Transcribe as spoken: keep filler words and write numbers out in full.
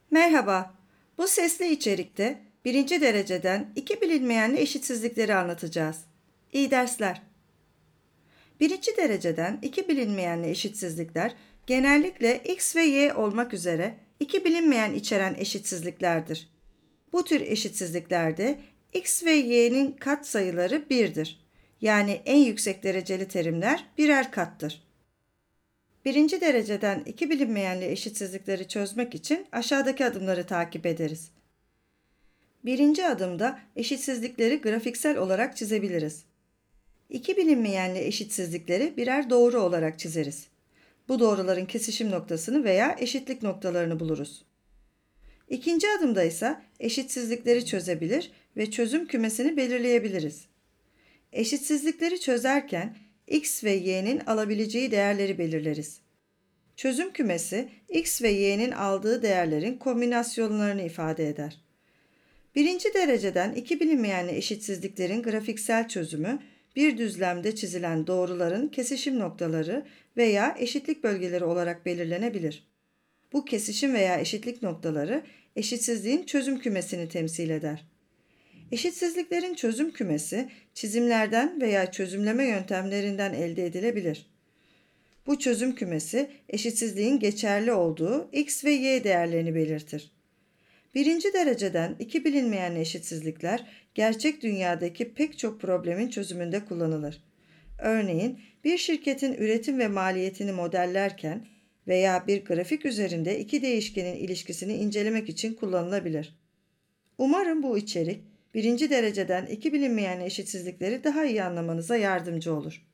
Merhaba, bu sesli içerikte birinci dereceden iki bilinmeyenli eşitsizlikleri anlatacağız. İyi dersler. Birinci dereceden iki bilinmeyenli eşitsizlikler genellikle x ve y olmak üzere iki bilinmeyen içeren eşitsizliklerdir. Bu tür eşitsizliklerde x ve y'nin katsayıları birdir. Yani en yüksek dereceli terimler birer kattır. Birinci dereceden iki bilinmeyenli eşitsizlikleri çözmek için aşağıdaki adımları takip ederiz. Birinci adımda eşitsizlikleri grafiksel olarak çizebiliriz. İki bilinmeyenli eşitsizlikleri birer doğru olarak çizeriz. Bu doğruların kesişim noktasını veya eşitlik noktalarını buluruz. İkinci adımda ise eşitsizlikleri çözebilir ve çözüm kümesini belirleyebiliriz. Eşitsizlikleri çözerken x ve y'nin alabileceği değerleri belirleriz. Çözüm kümesi x ve y'nin aldığı değerlerin kombinasyonlarını ifade eder. Birinci dereceden iki bilinmeyenli eşitsizliklerin grafiksel çözümü, bir düzlemde çizilen doğruların kesişim noktaları veya eşitlik bölgeleri olarak belirlenebilir. Bu kesişim veya eşitlik noktaları eşitsizliğin çözüm kümesini temsil eder. Eşitsizliklerin çözüm kümesi çizimlerden veya çözümleme yöntemlerinden elde edilebilir. Bu çözüm kümesi eşitsizliğin geçerli olduğu x ve y değerlerini belirtir. Birinci dereceden iki bilinmeyen eşitsizlikler gerçek dünyadaki pek çok problemin çözümünde kullanılır. Örneğin bir şirketin üretim ve maliyetini modellerken veya bir grafik üzerinde iki değişkenin ilişkisini incelemek için kullanılabilir. Umarım bu içerik birinci dereceden iki bilinmeyen eşitsizlikleri daha iyi anlamanıza yardımcı olur.